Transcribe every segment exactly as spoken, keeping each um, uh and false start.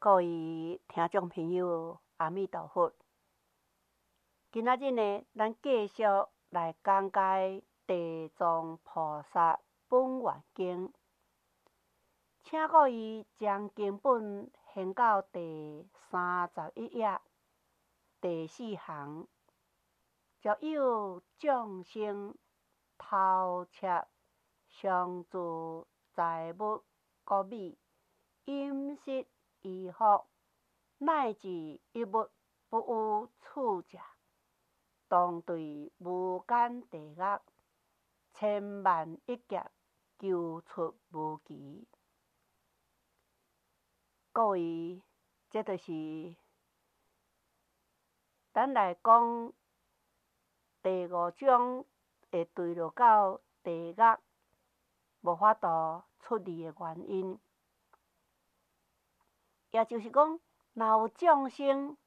各位听众朋友，阿弥陀佛！今仔日呢，咱继续来讲解《地藏菩萨本愿经》，请各位将经本掀到第三十一页第四行，若有众生偷窃上住财物国米、饮食衣服，乃至一物不有处者，当对无间地狱千万亿劫，求出无期。各位，这就是咱来讲第五种会对落到地狱无法度出离的原因。也就是讲，若有众生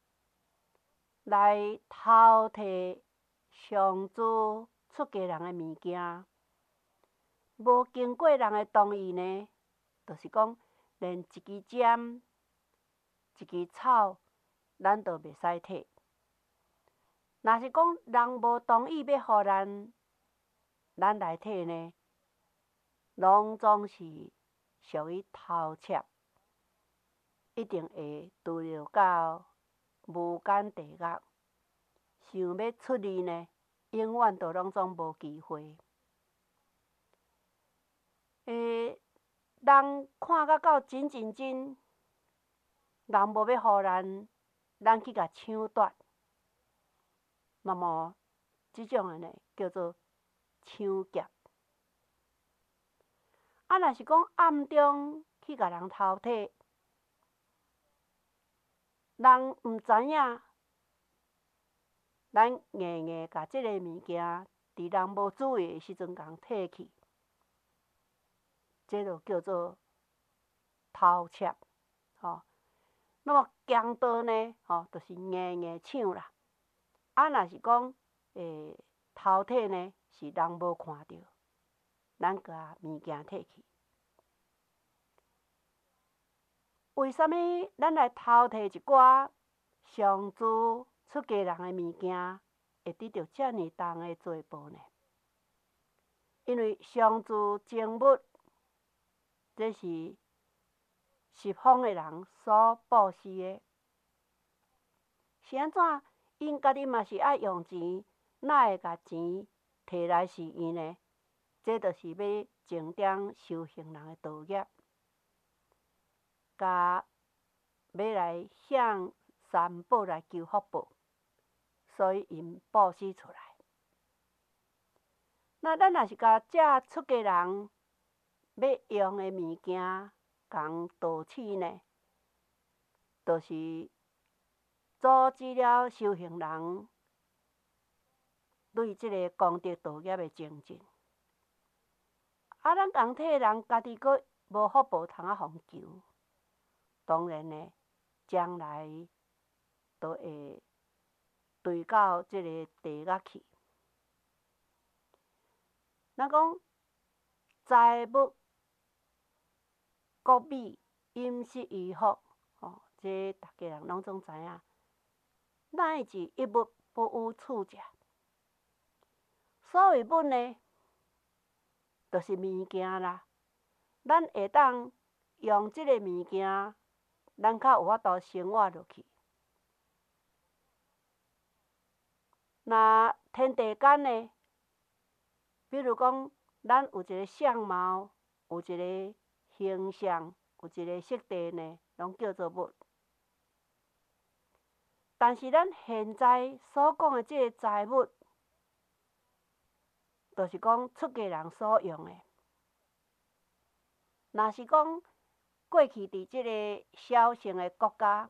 来偷摕上主出家人的物件，无经过人的同意呢，就是讲，连一支针、一支草，咱都袂使摕。若是讲人无同意要互咱，咱来摕呢，拢总是属于偷窃。一定会堕入到无间地狱，想要出离呢，永远都拢总无机会。诶，人看甲到真真真，人无要互咱，咱去甲抢夺，那么即种的呢，叫做抢劫。啊，若是讲暗中去甲人偷摕，人毋知影，咱硬硬甲即个物件，伫人无注意的时阵共摕去，这就叫做偷窃，吼。那么强盗呢，吼，就是硬硬抢啦。啊，若是讲诶偷摕呢，是人无看到，咱甲物件摕去。为什么咱来偷摕一寡上主出家人的物件，会得到遮尔重的罪报呢？因为上主净物，这是十方的人所布施的，是安怎？因家己嘛是爱用钱，哪会甲钱摕来施用呢？这就是要正点修行人的道业。甲要来向三宝来求福报，所以因布施出来。那咱若是甲这出家人要用的物件共盗取呢，就是阻止了修行人对即个功德道业的精进。啊，咱共替人家己阁无福报通啊互求。当然呢，将来都会对到即个地狱去。咱讲财物、国米、饮食衣服，吼，这大家人拢总知影。乃至一物不有处者，所谓物呢，就是物件啦。咱会当用即个物件。咱较有法度生活落去。那天地间呢，比如讲，咱有一个相貌，有一个形象，有一个色地呢，拢叫做物。但是咱现在所讲的即个财物，就是讲出家人所用的。若是讲，过去伫即个小乘的国家，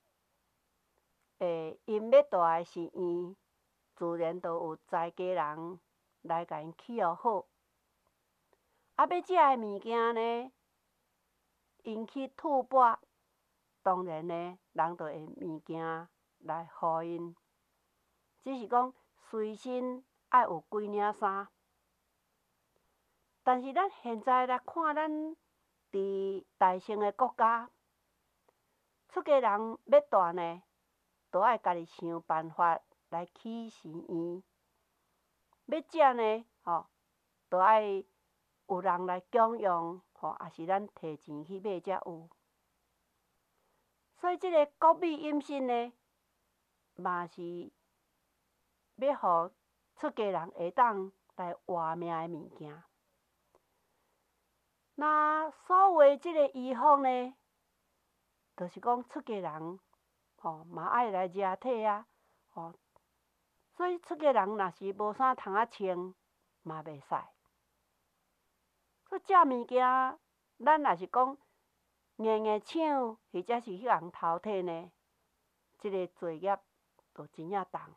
诶，因要住的寺院，自然都有在家人来甲因伺候好。啊，要食的物件呢，因去吐蕃，当然呢，人就会物件来互因。只是讲随身爱有几领衫。但是咱现在来看咱伫大乘的国家， 出家人要大呢，都爱家己想办法来起寺院；要食呢，吼，都爱有人来供养，吼，也是咱摕钱去买才有。所以即个国美饮食呢，嘛是要互出家人会当来活命的物件。那所谓即个医方呢，就是讲出家人吼嘛爱来热体啊，吼，所以出家人若是无啥通啊穿，嘛袂使。所以食物件，咱若是讲硬硬抢，或者是迄人偷摕呢，即个罪业就真正重。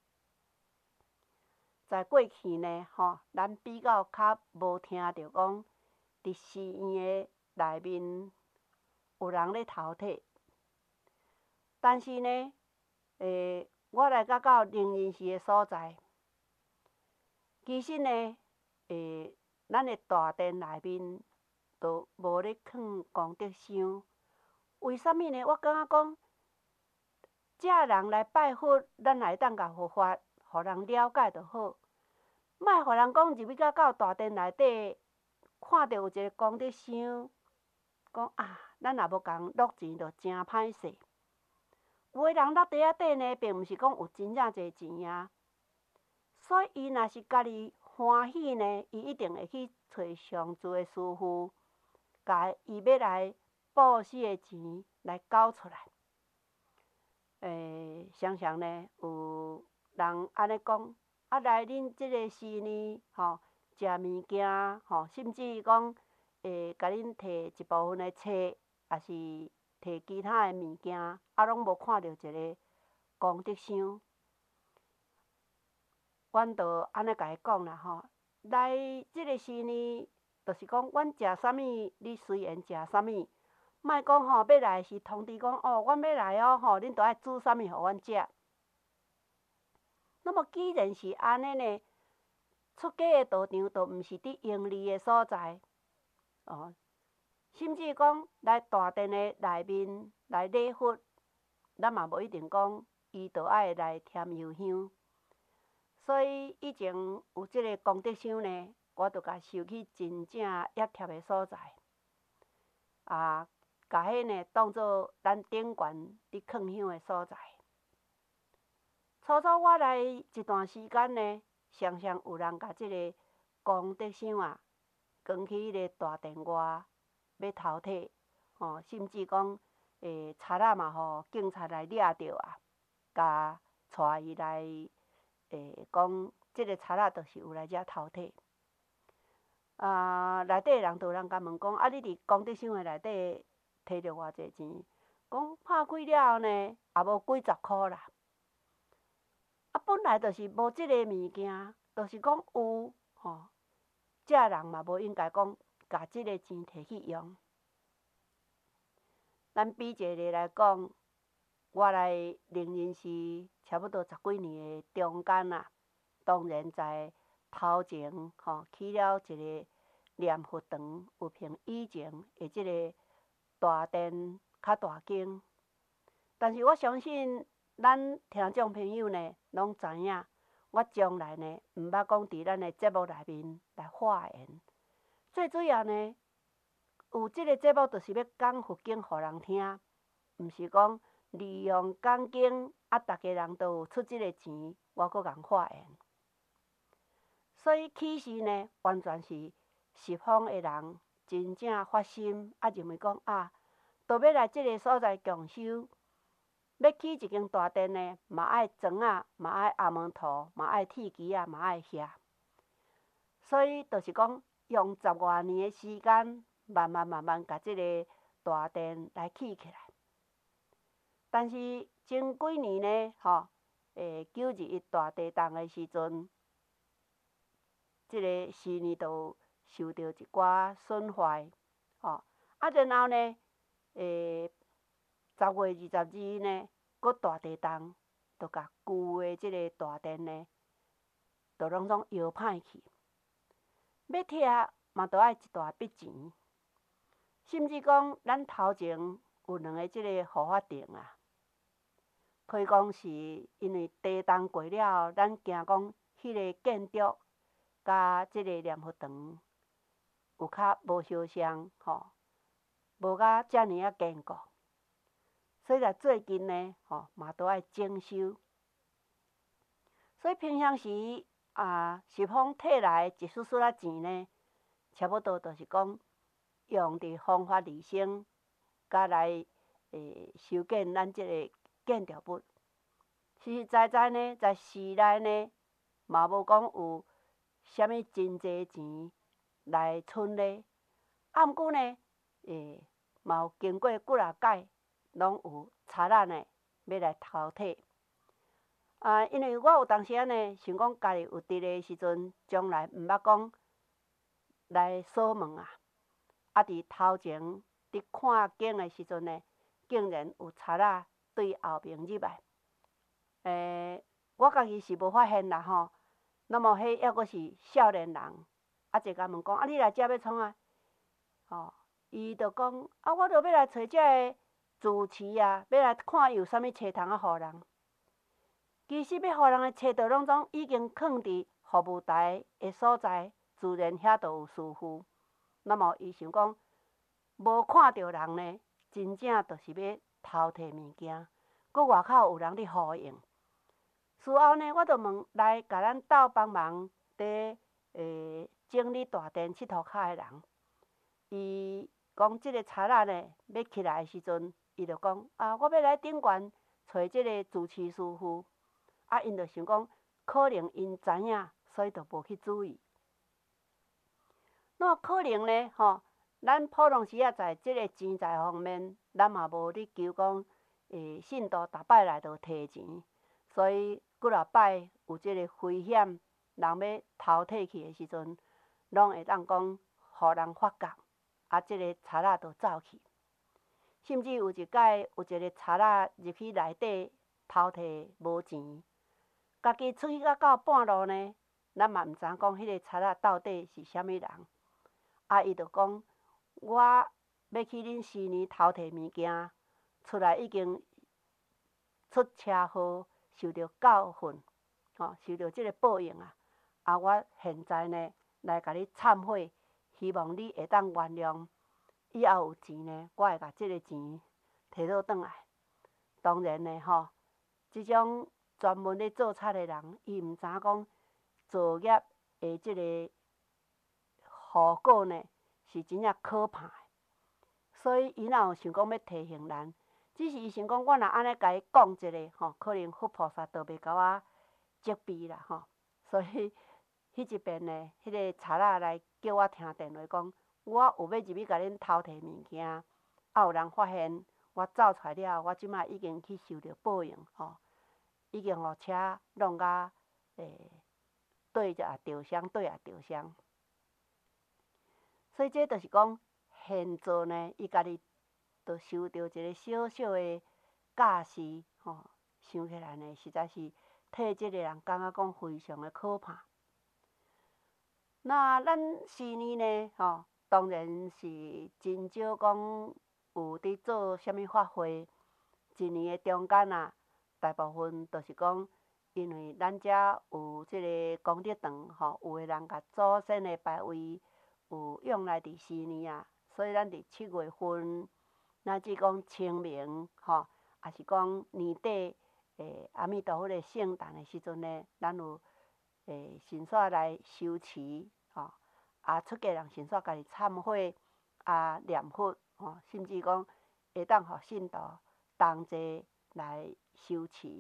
在过去呢，吼，咱比较较无听着讲，伫寺院的内面有人咧偷摕。但是呢，诶，我来到到灵隐寺的所在，其实呢，诶，咱的大殿内面都无咧放功德箱。为什么呢？我感觉讲，遮人来拜佛，咱来当甲佛法，互人了解就好。莫互人讲入去到到大殿内底，看到有一个功德箱，讲啊，咱若无共落钱，就真歹势。有的人落地仔底呢，并毋是讲有真正侪钱啊。所以伊若是家己欢喜呢，伊一定会去找上主的师傅，甲伊要来布施的钱来交出来。诶，常常呢有人安尼讲，啊来恁即个寺呢，吼，食物件，吼，甚至讲会甲恁摕一部分的册，也是摕其他的物件，啊，拢无看到一个功德箱。阮就安尼甲伊讲啦吼，来即个寺呢，就是讲阮食啥物，你随缘食啥物，莫讲吼要来是通知讲哦，阮要来哦吼，恁着爱煮啥物互阮食。那么既然是安尼呢，出家的道场就毋是伫盈利的所在，哦，甚至讲来大殿的内面来礼佛，咱嘛无一定讲伊着爱来添油香。所以以前有即个功德箱呢，我着甲收去真正压贴的所在，啊，甲迄呢当做咱顶悬伫放香的所在。初初我来一段时间呢，常常有人甲即个功德箱啊，扛去迄个大殿外要偷摕，吼，甚至讲诶，贼仔嘛吼，警察来掠着啊，甲带伊来。诶，讲即个贼仔就是有来遮偷摕，啊，内底人就有人甲问讲，啊，你伫功德箱的内底摕着偌济钱？讲拍开了后呢，也无几十箍啦。啊，本来就是无即个物件，就是讲有吼，遮人嘛无应该讲甲即个钱摕去用。咱比一个来讲。我来灵隐寺差不多十几年的中间啊，当然在头前吼起了一个念佛堂，有凭以前的即个大殿较大间。但是我相信咱听众朋友呢，拢知影，我将来呢，毋捌讲伫咱的节目内面来发言。最主要呢，有即个节目就是要讲佛经互人听，毋是讲。利用讲经啊，逐家人都有出即个钱，我阁共发言。所以起时呢，完全是十方的人真正发心啊，认为讲啊，都要来即个所在共修，要起一间大殿呢，嘛爱砖啊，嘛爱阿门土，嘛爱铁基啊，嘛爱遐。所以就是讲，用十外年的时间，慢慢慢慢，甲即个大殿来起起来。但是前几年呢，吼，诶，九二一大地震的时阵，即个寺院就受到一寡损坏，吼，啊，然后呢，诶，十月二十二呢，搁大地震，就甲旧的即个大殿呢，就拢总摇歹去，要拆嘛，都爱一大笔钱，甚至讲咱头前有两个即个护法亭啊，可以讲是因为地动过了后，咱惊讲迄个建筑甲即个念佛堂有较无相像，吼，无甲遮尔啊坚固，所以来最近呢，吼嘛都爱整修。所以平常时啊，是方摕来一丝丝仔钱呢，差不多就是讲用伫方法利生，甲来诶修建咱即个建筑物。实实在在呢，在市内呢，嘛无讲有啥物真济钱来剩咧。啊，毋过呢，诶，嘛有经过几啊届，拢有贼仔呢要来偷摕。啊，因为我有当时啊呢，想讲家己有伫个时阵，将来毋捌讲来锁门啊。啊，伫头前伫看景的时阵呢，竟然有贼仔对后面入来。诶，我家己是无发现啦吼。那么迄抑阁是少年人，啊，一甲问讲，啊，你来遮要创啊？吼，伊就讲，啊，我着要来找遮个主持啊，要来看有啥物车通啊，互人。其实要互人的车道拢总已经囥伫服务台的所在，自然遐就有师傅。那么伊想讲，无看到人呢，真正就是要偷摕物件，搁外口有人伫呼应。事后呢，我就问来甲咱斗帮忙伫诶整理大殿佚佗骹的人，伊讲即个贼仔呢要起来的时阵，伊就讲啊，我要来顶悬找即个主持师傅。啊，因就想讲，可能因知影，所以就无去注意。那可能呢，吼，咱普通时啊，在即个钱财方面，咱嘛无咧求讲，诶，信徒逐摆来就摕钱，所以几啊摆有即个危险，人要偷摕去的时阵，拢会当讲，互人发觉，啊，即个贼仔就走去。甚至有一摆，有一个贼仔入去内底偷摕无钱。家己出去到到半路呢，咱嘛毋知影讲迄个贼仔到底是啥物人。啊，伊就讲，我要去恁寺院偷摕物件，出来已经出车祸，受到教训，吼、哦，受到即个报应啊！啊，我现在呢来甲你忏悔，希望你会当原谅。以后有钱呢，我会甲即个钱摕倒转来。当然呢，吼，即种专门咧做贼的人，伊毋知影讲作业的即个后果呢，是真正可怕的。所以伊若有想讲要提醒咱，只是伊想讲，我若安尼甲伊讲一下，吼，可能佛菩萨都袂甲我责备啦，吼。所以迄一遍呢，迄个贼仔来叫我听电话讲，我有要入去甲恁偷摕物件，啊，有人发现我走出来了，我即摆已经去受着报应，吼。已经互车弄甲诶对啊着伤，对啊着伤。所以这就是讲，现做呢，伊家己就受到一个小小的教示，吼，想起来呢，实在是替这个人感觉讲非常的可怕。那咱寺院呢，吼，当然是真少讲有伫做啥物法会，一年的中间啊。大部分就是讲，因为咱遮有即个功德堂，吼，有的人甲祖先的牌位有用来伫寺院啊，所以咱伫七月份，乃至讲清明，吼，也是讲年底，诶，阿弥陀佛的圣诞的时阵呢，咱有诶神煞来修持，吼，啊，出家人神煞家己忏悔，啊，念佛，吼，甚至讲会当互信徒同齐来修持。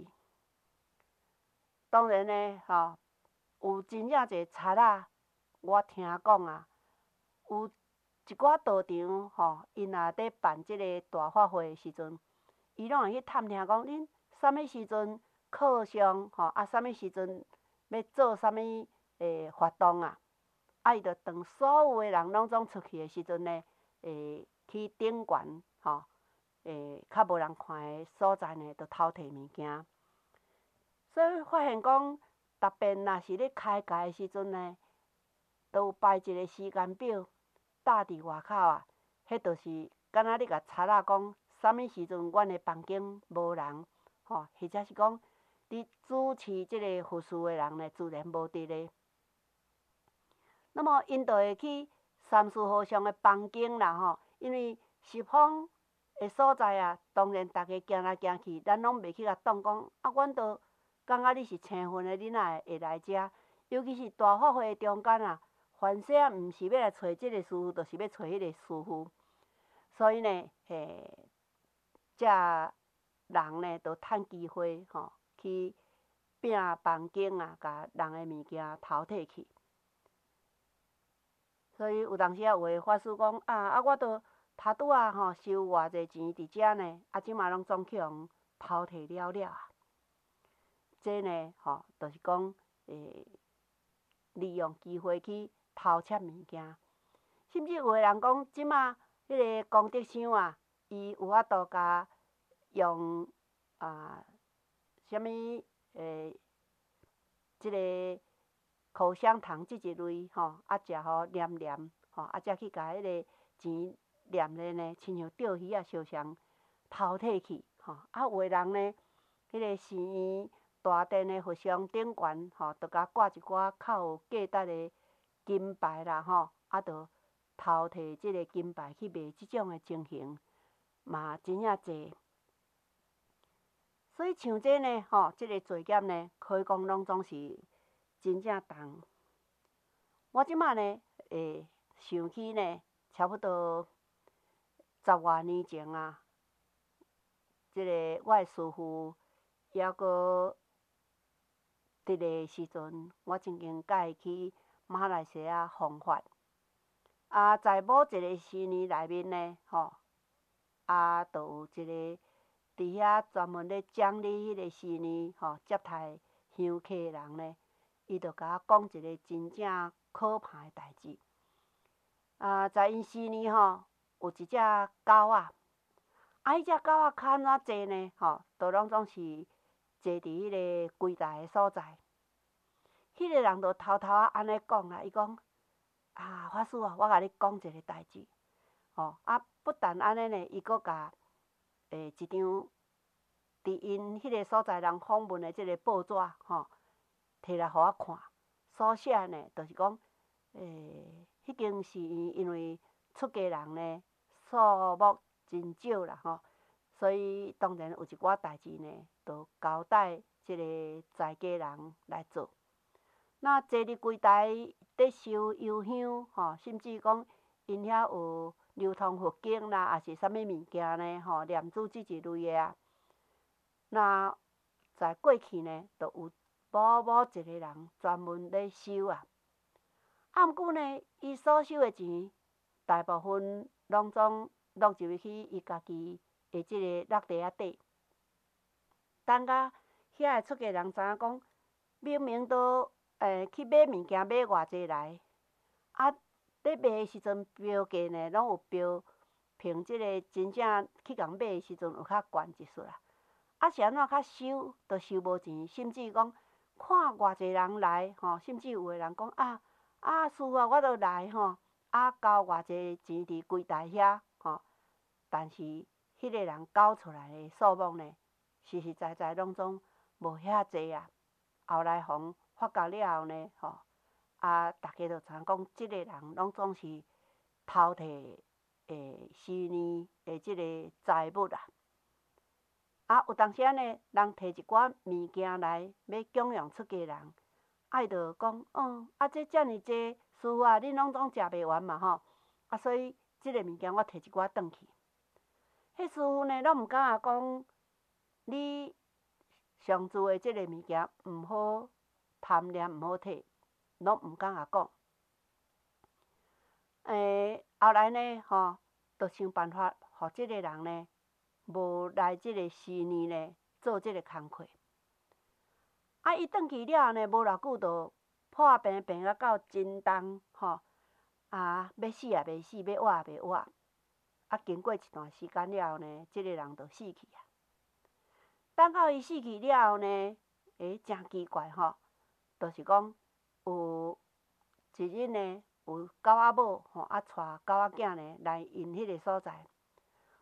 当然呢，吼，有真正侪贼仔，我听讲啊，有一寡道场，吼，因若伫办即个大法会的时阵，伊拢会去探听讲恁啥物时阵课上，吼，啊，啥物时阵要做啥物诶活动啊，啊，伊就当所有的人拢总出去的时阵呢，诶，去顶悬，吼。诶，较无人看的所在呢，就偷摕物件。所以发现讲，逐遍若是咧开ca的时阵呢，都有排一个时间表，搭伫外口啊，迄就是敢若你甲贼仔讲啥物时阵阮的房间无人，吼，或者是讲伫主持即个服侍的人呢，自然无伫咧。那么因就会去三思和尚的房间啦，吼，因为十方的所在啊，当然大家行来行去，咱拢袂去甲挡讲，啊，阮都感觉你是青云的，你哪会会来遮？尤其是大法会中间啊，凡说啊，毋是要来找即个师傅，就是要找迄个师傅。所以呢，嘿，遮人呢，都趁机会吼，去拼房间啊，甲人的物件偷摕去。所以有当时啊，有诶法师讲啊，啊，我都头拄啊吼收偌济钱伫遮呢，啊，即马拢总去互偷摕了了啊。这呢，吼，就是讲诶，利用机会去偷窃物件。甚至有诶人讲，即马迄个功德箱啊，伊有法度甲用啊，啥物诶，即、个口香糖即一类吼，啊，食互黏黏吼，啊，才去甲迄个钱黏咧呢，亲像钓鱼啊相像偷摕去吼。啊，有诶人呢，迄、个寺院大殿的佛像顶悬吼，著甲挂一寡较有价值的金牌啦吼，啊，著偷摕即个金牌去卖，即种的情形嘛真正侪。所以像这呢，吼，即、个罪孽呢，可以讲拢总是真正重。我即马呢，会想起呢，差不多十外年前啊，即、个我的师父还阁伫个时阵，我曾经甲伊去马来西亚弘法。啊，在某一个时年内面呢，吼，啊，就有一个伫遐专门咧讲理迄个时年，吼，接待香客的人呢，伊就甲我讲一个真正可怕的代志。啊，在因时年吼，有一只狗仔，啊，迄只狗仔较安怎坐呢？吼，都拢总是坐伫迄个柜台的所在。迄个人就偷偷啊安尼讲啦，伊讲啊，法师啊，我甲你讲一个代志。吼，啊，不但安尼呢，伊阁甲诶一张伫因迄个所在人访问的即个报纸吼，摕来互我看。所写呢，就是讲诶，迄间寺院因为出家人呢数目真少啦吼，所以当然有一寡代志呢，就交代即个在家人来做。那坐伫柜台咧收油香吼，甚至讲因遐有流通佛经啦，也是啥物物件呢？吼，念珠即一类的啊。那在过去呢，就有某某一个人专门咧收啊。啊，毋过呢，伊所收的钱，大部分拢总落入去伊家己的即个落地仔底。等甲遐的出家人知影讲，明明都诶去买物件买偌济来，啊，咧卖的时阵标价呢，拢有标凭即个真正去共买的时阵有较悬一丝啦。啊，是安怎较收都收无钱，甚至讲看偌济人来吼，甚至有个人讲啊啊，师父啊，我都来吼，啊交偌济钱伫柜台遐吼，但是迄个人交出来的数目呢，实实在在拢总无遐济啊。后来互发觉了后呢，吼，啊，大家就知影讲，即个人拢总是偷摕诶时年的即个财物啊。啊，有当时啊呢，人摕一寡物件来要供养出家人，啊，伊就讲，嗯，啊，这遮尔济，师父啊，恁拢总食袂完嘛吼，啊，所以即个物件我摕一寡转去。迄师父呢，拢毋敢若讲，你上主的即个物件毋好贪念，毋好摕，拢毋敢若讲。诶，后来呢，吼，就想办法，互即个人呢，无来即个寺院呢做即个工课。啊，伊转去了后呢，无偌久就破病病啊到真重吼，啊，要死也袂死，要活也袂活。啊，经过一段时间了后呢，即个人就死去啊。等到伊死去了后呢，诶，真奇怪吼，就是讲有一日呢，有狗仔某吼啊带狗仔囝呢来因迄个所在。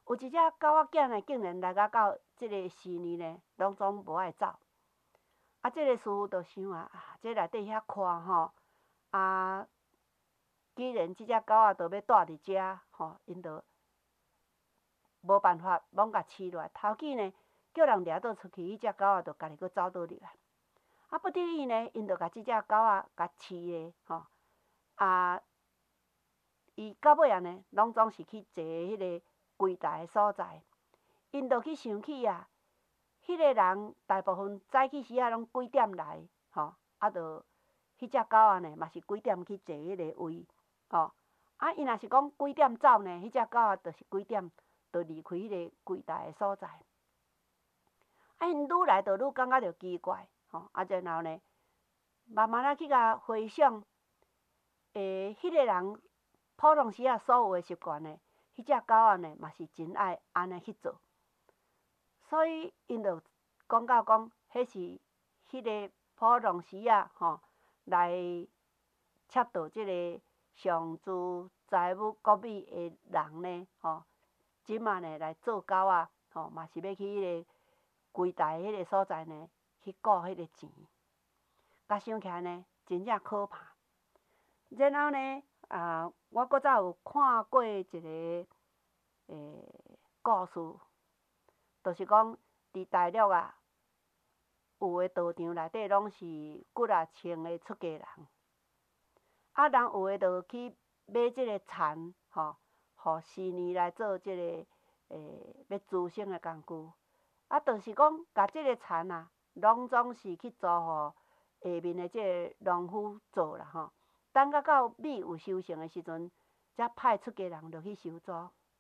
有一只狗仔囝呢，竟然来甲到即个四年呢，拢总无爱走。啊，即个师傅就想啊，啊，这内底遐宽吼，啊，既然即只狗仔着要住伫遮吼，因着无办法，罔甲饲落来。头记呢，叫人掠倒出去，迄只狗仔着家己佫走倒入来。啊，不得已呢，因着甲即只狗仔甲饲咧吼，啊，伊到尾啊呢，拢总是去坐迄个柜台诶所在，因着去想起啊。迄个人大部分早起时啊，拢几点来吼？啊，着迄只狗仔呢，嘛是几点去坐迄个位吼？啊，伊若是讲几点走呢？迄只狗仔着是几点着离开迄个柜台诶所在。啊，因愈来着愈感觉着奇怪吼，啊，然后呢，慢慢啊去甲回想，诶，迄个人普通时啊所有诶习惯呢，迄只狗仔呢嘛是真爱安尼去做。所以，因就讲到讲，迄是迄个普通时啊，吼，来窃盗即个上珠财物国美诶人呢，吼，即马呢来做狗仔，吼，嘛是要去迄个柜台迄个所在呢，去顾迄个钱。甲想起来呢，真正可怕。然后呢，啊，我搁早有看过一个诶故事。就是讲，伫大陆啊，有诶道场内底拢是骨啊穿诶出家人，啊，人有诶就去买即个蚕，吼，互四年来做即、這个诶要滋生诶工具。啊，就是讲，甲即个蚕啊，拢总是去租互下面诶即个农夫做啦，吼。等甲到米有收成诶时阵，才派出家人落去收租。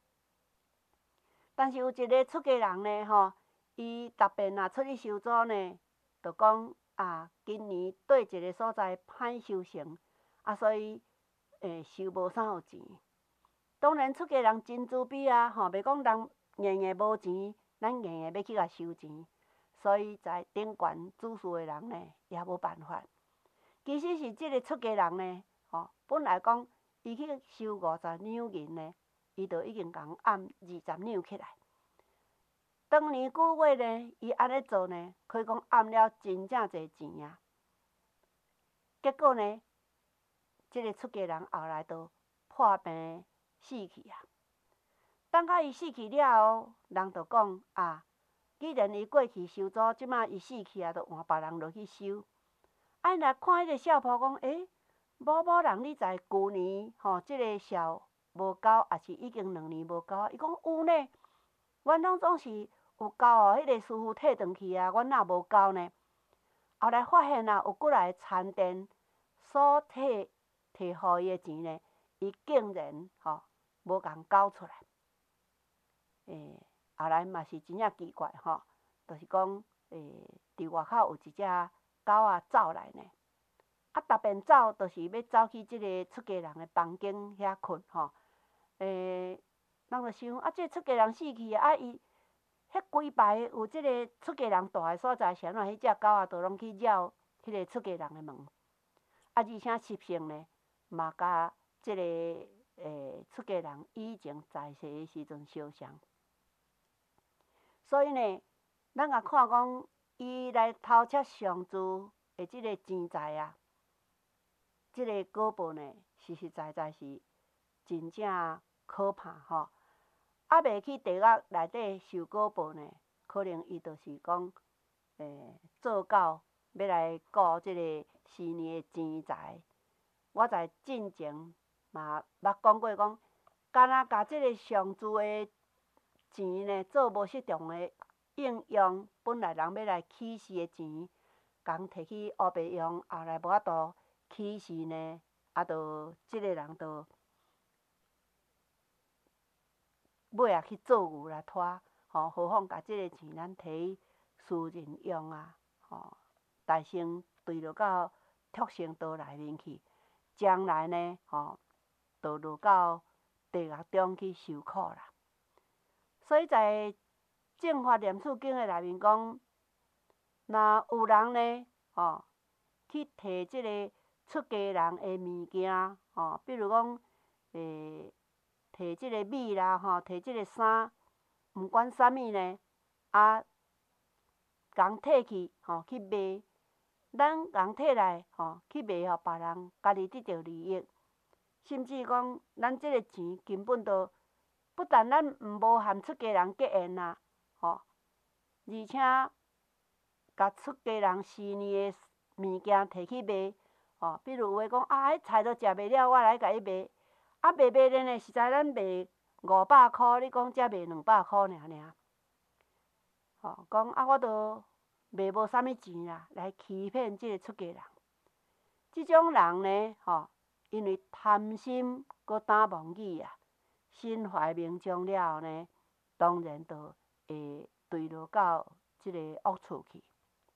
但是有一个出家人呢，吼，伊逐遍若出去收租呢，就讲啊，今年对一个所在歹收成，啊，所以诶收无啥有钱。当然出家人真慈悲啊，吼，袂讲人硬硬无钱，咱硬硬要去甲收钱。所以在顶悬主事诶人呢，也无办法。其实是即个出家人呢，吼，本来讲伊去收五十两银呢。伊就已经共按二十两起来。当年久月呢，伊安尼做呢，可以讲按了真正侪钱啊。结果呢，即、這个出家人后来就破病死去啊。等到伊死去了后，人就讲啊，既然伊过去收租，即马伊死去啊，就换别人落去收。啊，因来看迄个少仆讲，诶，某某人，你知旧年吼，即、這个少。无够，也是已经两年无够。伊讲有呢，阮拢总是有够哦。迄个师傅退转去啊，阮哪无够呢？后来发现啊，有过来田店所退退互伊诶钱呢，伊竟然吼无共交出来。诶，后来嘛是真正奇怪吼，就是讲诶，伫外口有一只狗仔走来呢，啊，逐遍走，就是要走去即个出家人诶房间遐困吼。诶，人就想啊，这出家人死去啊，伊迄规排有即个出家人住诶所在，是安怎迄只狗仔都拢去扰迄个出家人诶门，啊，而且习性呢，嘛甲即个诶出家人以前在世诶时阵相像。所以呢，咱也看讲，伊来偷窃上珠诶即个钱财啊，即、這个果报呢，实实在在是真正可怕吼。啊，未去地狱内底受果报呢，可能伊就是讲，诶，做狗要来顾即个四年诶钱财。我在进前嘛捌讲过讲，敢若甲即个上珠诶钱呢，做无适当诶应用，本来人要来起事诶钱，共摕去黑白用，后来无法度起事呢，啊，就即个人就尾啊去做牛来拖，吼，何况甲即个钱咱摕去私人用啊，吼，大成对落到畜生道内面去，将来呢，吼，就落到地狱中去受苦啦。所以在《正法念处经》诶内面讲，若有人呢，吼，去摕即个出家人诶物件，吼，比如讲，诶，摕即个米啦，吼，摕即个衫， 毋管啥物呢，啊，共摕去吼、哦、去卖，咱共摕来吼、哦、去卖互别人，家己得到利益。甚至讲，咱即个钱根本都不但咱毋无含出家人结缘啦，吼、哦，而且甲出家人思念的物件摕去卖，吼、哦，比如有诶讲啊，迄菜都食袂了，我来甲你卖，啊，卖卖咧呢，实在咱卖五百箍，你讲才卖两百箍尔尔，吼、哦，讲啊，我都卖无啥物钱啦，来欺骗即个出家人。即种人呢，吼、哦，因为贪心搁胆妄语啊，身怀名将了后呢，当然就会坠落到即个恶处去。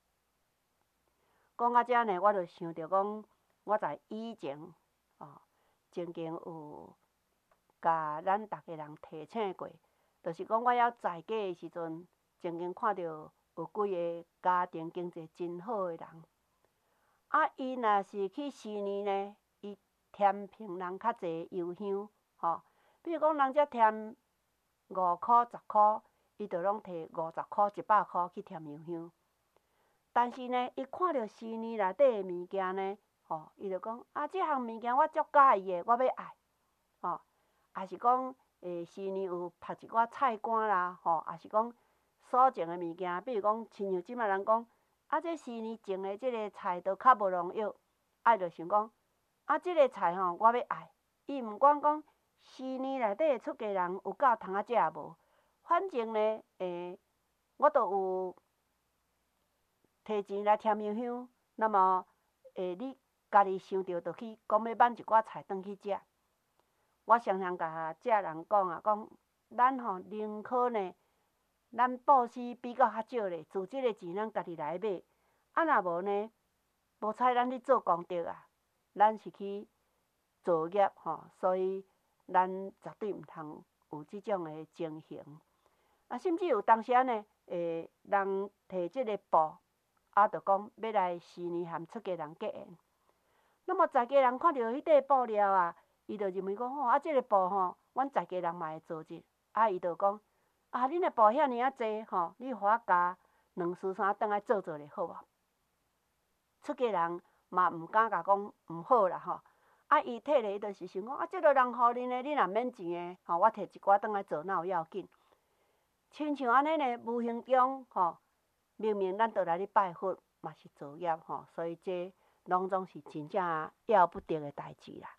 讲到遮呢，我就想着讲，我在以前哦，曾经有甲咱逐个人提醒过，就是讲我要在家的时阵，曾经看到有几个家庭经济真好的人，啊，伊若是去思念呢，伊添平人较济油香，吼，比如讲人遮添五箍、十箍，伊就拢摕五十箍、一百箍去添油香。但是呢，伊看到思念内底的物件呢，吼，伊就讲啊，即项物件我足介意的，我要爱，吼，也是讲诶，思念有晒一寡菜干啦，吼，也是讲所种的物件，比如讲，亲像即摆人讲，啊，这思念种的即个菜都较无农药，啊，就想讲，啊，即个菜吼，我要爱，伊毋管讲思念内底的出家人有够通啊食无，反正呢，诶，我都有摕钱来添油香，那么，诶，你家己想着，就去讲要买一寡菜转去食。我常常甲遮人讲啊，讲咱吼宁可呢，咱布施比较较少咧，自即个钱咱家己来买。啊，若无呢，无采咱去做功德啊，咱是去造业吼，所以咱绝对毋通有即种的情形。啊，甚至有当时啊呢，诶，人摕即个布。啊，就讲要来思念含出家人结缘。那么在家人看到迄块布料啊，伊就认为讲吼，啊，即个布吼，阮在家人嘛会做者。啊，伊就讲，啊，恁的布遐尔啊济吼，你互我加两丝衫转来做做咧，好无？出家人嘛毋敢甲讲毋好啦吼。啊，伊摕咧，伊就是想讲，啊，即个人互恁的，你若免钱的，吼，我摕一寡转来做，哪有要紧？亲像安尼呢，无形中吼。明明咱倒来咧拜佛，嘛是造业吼，所以这拢总是真正要不得的代志啦。